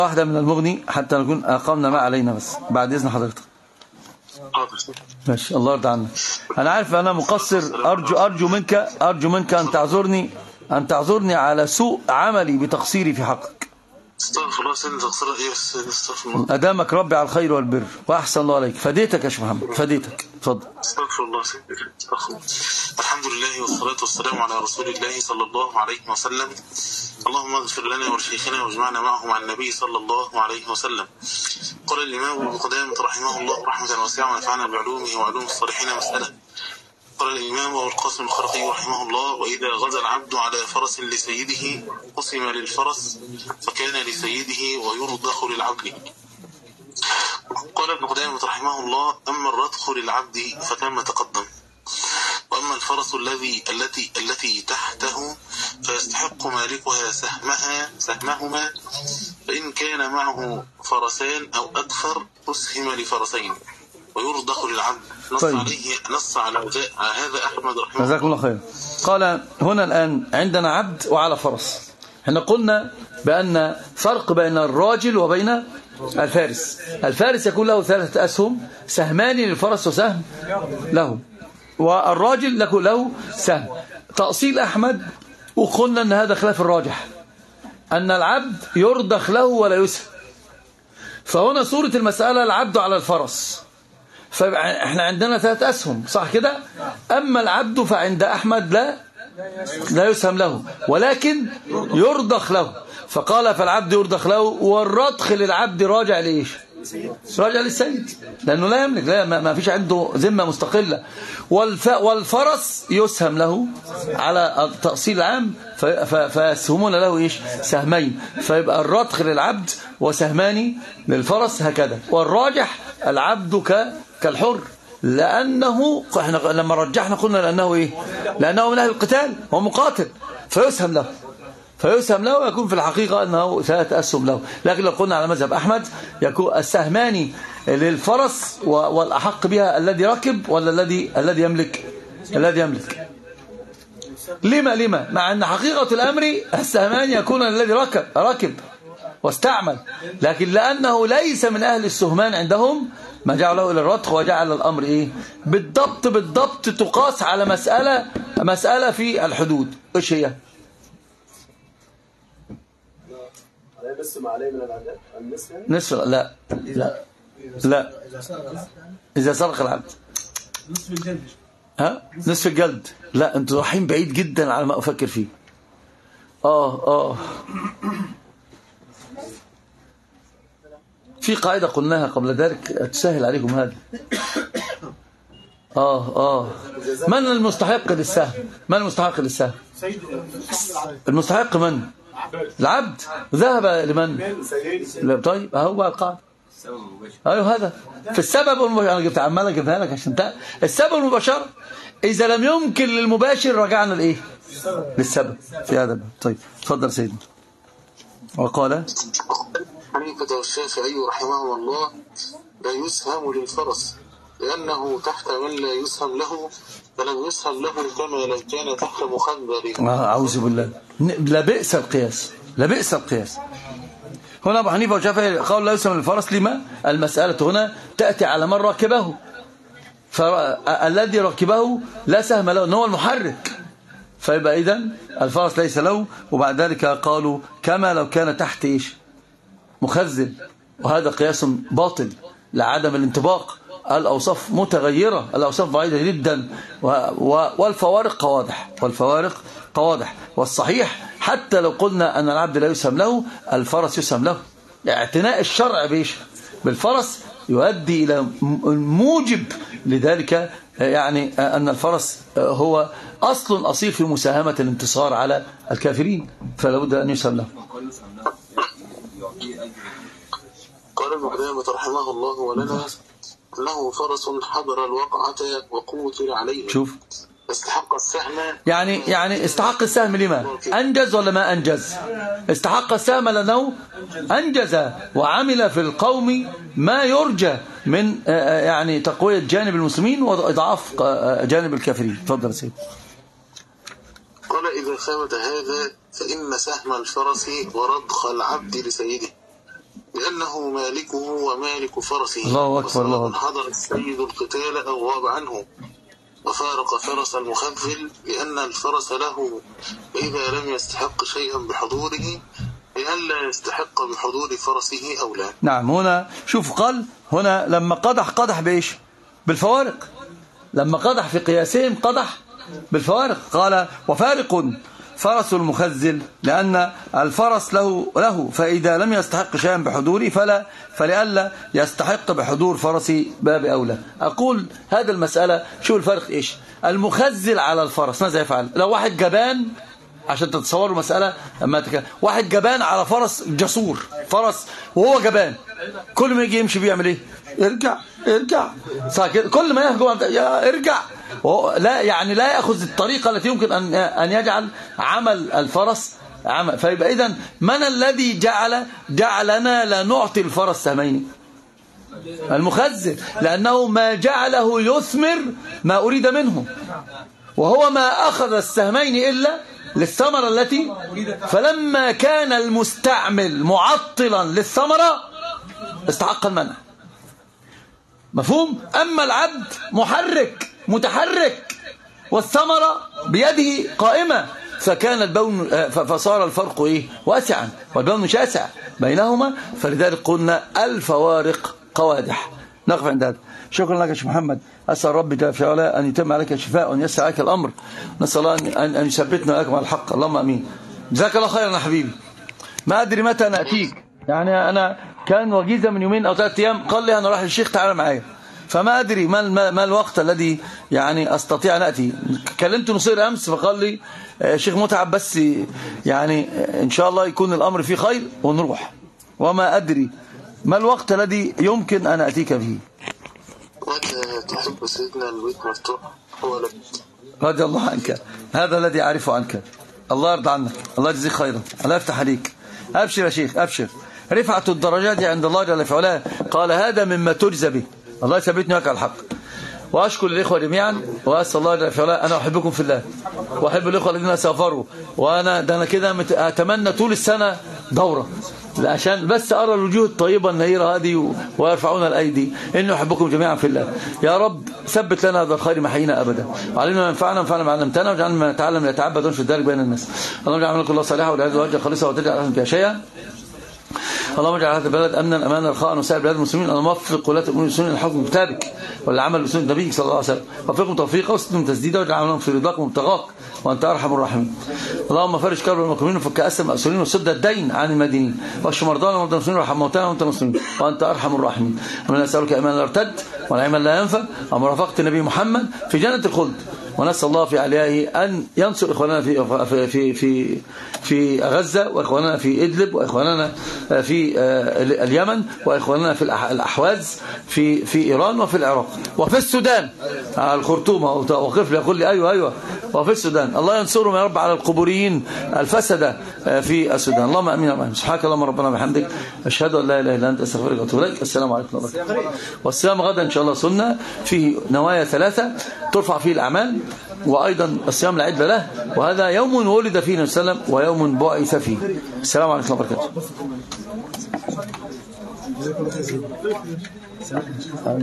واحدة من المغني حتى نكون أقمنا ما علينا، بس بعد إذن حضرتك. ماشي، الله يرضى عنك. أنا عارف أنا مقصر، أرجو منك أن تعذرني على سوء عملي بتقصيري في حقك. استغفر الله سيدنا، تقصير ايه؟ استغفر الله. أدامك ربي على الخير والبر وأحسن الله عليك. فديتك يا شيخ محمد، فديتك. اتفضل. استغفر الله سيدنا. الحمد لله والصلاة والسلام على رسول الله صلى الله عليه وسلم. اللهم اغفر لنا ولشيخنا واجمعنا معه مع النبي صلى الله عليه وسلم. قال الإمام ابن قدامة رحمه الله رحمة واسعة ونفعنا بعلومه وعلوم الصالحين مسألة. قال الإمام أبو القاسم الخرقي رحمه الله: وإذا غزا العبد على فرس لسيده قسم للفرس فكان لسيده ويرضخ للعبد. قال ابن قدامة رحمه الله: أما الرضخ للعبد فكما تقدم، وأما الفرس التي تحته فيستحق مالكها سهمهما، فإن كان معه فرسان أو أكثر أسهم لفرسين ويرضخ للعبد. نص على هذا أحمد رحمه الله. جزاكم الله خير. قال هنا الآن عندنا عبد وعلى فرس. احنا قلنا بأن فرق بين الراجل وبين الفارس. الفارس يكون له 3 أسهم، سهمان للفرس وسهم له، والراجل يكون له سهم. تأصيل أحمد، وقلنا أن هذا خلاف الراجح، أن العبد يرضخ له ولا يسهم. فهنا صورة المسألة العبد على الفرس، فاحنا عندنا 3 أسهم، صح كده؟ أما العبد فعند أحمد لا يسهم له، ولكن يرضخ له. فقال فالعبد يرضخ له، والرضخ للعبد راجع لإيش؟ راجع للسيد، لأنه لا يملك، ما فيش عنده ذمة مستقلة. والفرس يسهم له على التأصيل العام، فيسهمون له إيش؟ سهمين، فيبقى الرضخ للعبد وسهمان للفرس هكذا. والراجح العبد كالحر، لأنه احنا لما رجحنا قلنا لأنه إيه؟ لأنه من أهل القتال، هو مقاتل، فيسهم له ويكون في الحقيقة أنه 3 أسهم له. لكن لو قلنا على مذهب أحمد يكون السهمان للفرس، والأحق بها الذي ركب ولا الذي يملك. لما مع أن حقيقة الأمر السهمان يكون الذي ركب واستعمل، لكن لأنه ليس من أهل السهمان عندهم ما جعله إلى الرضخ، وجعل الأمر إيه؟ بالضبط تقاس على مسألة في الحدود. إيش هي؟ نصف عليه من العذاب، نصف لا إذا سرق العبد نصف الجلد. لا، انتوا رايحين بعيد جدا على ما أفكر فيه. في قاعدة قلناها قبل ذلك تسهل عليكم هذا. من المستحق للسهم؟ المستحق من؟ العبد. ذهب لمن؟ طيب هو القاعدة. ايوه هذا في السبب المباشر. انا عمال اجيبها لك عشان السبب المباشر اذا لم يمكن للمباشر رجعنا لايه؟ للسبب في هذا. طيب اتفضل سيدنا. وقال حنيفة والشافعي رحمه الله: لا يسهم للفرس لأنه تحت من لا يسهم له، فلم يسهم له كما لو كان تحت مخبر. أعوذ بالله. لبئس القياس. هنا أبو حنيفة والشافعي قالوا لا يسهم للفرس. لما؟ المسألة هنا تأتي على من ركبه، فالذي ركبه لا سهم له، إنه هو المحرك، فيبقى إذن الفرس ليس له. وبعد ذلك قالوا كما لو كان تحت إيش؟ مخزن. وهذا قياس باطل لعدم الانطباق. الأوصاف متغيرة، الأوصاف بعيدة جدا، والفوارق قوادح. والصحيح حتى لو قلنا أن العبد لا يسهم له، الفرس يسهم له. اعتناء الشرع بالفرس يؤدي إلى موجب لذلك، يعني أن الفرس هو أصل أصيل في مساهمة الانتصار على الكافرين، فلا بد أن يسهم له. قال ابن قدامة رحمه الله: ولنا له فرس حضر الوقعة وقوتل عليه. شوف، استحق السهم. يعني استحق السهم لما؟ أنجز ولا ما أنجز؟ استحق السهم لأنه أنجز وعمل في القوم ما يرجى من يعني تقوية جانب المسلمين وإضعاف جانب الكافرين. تفضل سيد. قال: إذا ثبت هذا فإن سهم الفرس ورضخ العبد لسيده أنه مالكه ومالك فرسه. الله أكبر الله أكبر. حضر السيد القتال أو غاب عنه وفارق فرس المخذل لأن الفرس له، وإذا لم يستحق شيئا بحضوره لئلا يستحق بحضور فرسه أو لا. نعم، هنا شوف قال هنا لما قدح بإيش؟ بالفوارق. لما قدح في قياسهم قدح بالفوارق. قال وفارق فرس المخزل لأن الفرس له فإذا لم يستحق شيئا بحضوره فلئلا يستحق بحضور فرس باب أولى. أقول هذا المسألة شو الفرق إيش؟ المخزل على الفرس ماذا يفعل؟ لو واحد جبان، عشان تتصوروا مسألة، واحد جبان على فرس جسور، فرس وهو جبان، كل ما يجي يمشي بيعمل ايه؟ ارجع كل ما يهجم ارجع، لا يعني لا يأخذ الطريقة التي يمكن أن يجعل عمل الفرس عمل. فيبقى إذن من الذي جعلنا لا نعطي الفرس سهمين؟ المخزن، لأنه ما جعله يثمر ما أريد منه، وهو ما أخذ السهمين إلا للثمرة التي، فلما كان المستعمل معطلا للثمرة استحق المنع. مفهوم؟ أما العبد متحرك والثمرة بيده قائمة، فكان البون فصار الفرق إيه؟ واسعا، والبون شاسع بينهما. فلذلك قلنا الفوارق قوادح. نقف عند هذا. شكرا لك يا شيخ محمد. أسأل ربي جل في علاه أن يتم عليك الشفاء وأن يسر عليك الأمر. نسأل الله أن يثبتنا وإياكم على الحق. اللهم أمين. جزاك الله خيرا يا حبيبي. ما أدري متى نأتيك، يعني أنا كان وجيزة من يومين أو 3 أيام قال لي أنا راح للشيخ تعالى معايا، فما أدري ما الوقت الذي يعني أستطيع أن أتي. كلمت نصير أمس فقال لي الشيخ متعب، بس يعني إن شاء الله يكون الأمر فيه خير ونروح، وما أدري ما الوقت الذي يمكن أن أتيك به. متى تحب سيدنا البيت مفتوح هو لك. رضي الله عنك، هذا الذي أعرفه عنك. الله يرضى عنك، الله يجزيك خيرا، الله يفتح عليك. أبشر يا شيخ أبشر. رفعة الدرجات عند الله جل في علاه، قال هذا مما تجزى به. الله يثبتني وياك على الحق. وأشكر الإخوة جميعا، وأسأل الله جل في علاه. أنا أحبكم في الله وأحب الإخوة الذين سافروا، وأنا ده أنا كده أتمنى طول السنة دورة عشان بس أرى الوجوه الطيبة النهيرة هذه ويرفعون الأيدي. إني أحبكم جميعا في الله. يا رب ثبت لنا هذا الخير محينا أبدا، وعلمنا ما ينفعنا وانفعنا ما علمتنا، وجعلنا ما نتعلم نتعبد ونشهد ذلك بين الناس. اللهم اجعل عملك الله صالحا والعياذ وجه خالصا وتجعل أحسن فيها شيئا. اللهم اجعل هذا البلد امنا امانا رخاء وسائر بلاد المسلمين. اللهم وفق ولاة الامور المسلمين للحكم كتابك والعمل بسنة نبيك صلى الله عليه وسلم. وفقهم توفيقا وسدهم تسديدا، واجعل عملهم في رضاك ومبتغاك وانت ارحم الراحمين. اللهم فرج كرب المكروبين وفك اسر المأسورين وسد الدين عن المدينين، واشف مرضانا ومرضى المسلمين وارحم موتانا وانت المسلمين وانت ارحم الراحمين. ومن نسالك ايمانا لا يرتد ونعيما لا ينفد ومرافقة النبي محمد في جنة الخلد. ونسأل الله في عليائه أن ينصر إخواننا في غزة، وإخواننا في إدلب، وإخواننا في اليمن، وإخواننا في الأحواز في إيران وفي العراق وفي السودان الخرطوم. وقف لي يقول لي أيوة وفي السودان. الله ينصرهم يا رب على القبوريين الفسدة في السودان. اللهم أمين. سبحانك اللهم ربنا وبحمدك، أشهد أن لا إله إلا أنت، أستغفرك وأتوب إليك. السلام عليكم ورحمة الله وبركاته. والصيام غدا إن شاء الله سنة فيه نوايا 3 ترفع فيه الأعمال، وأيضا الصيام العدل له، وهذا يوم ولد فيه النبي صلى الله عليه وسلم ويوم بعث فيه. السلام عليكم ورحمة الله وبركاته.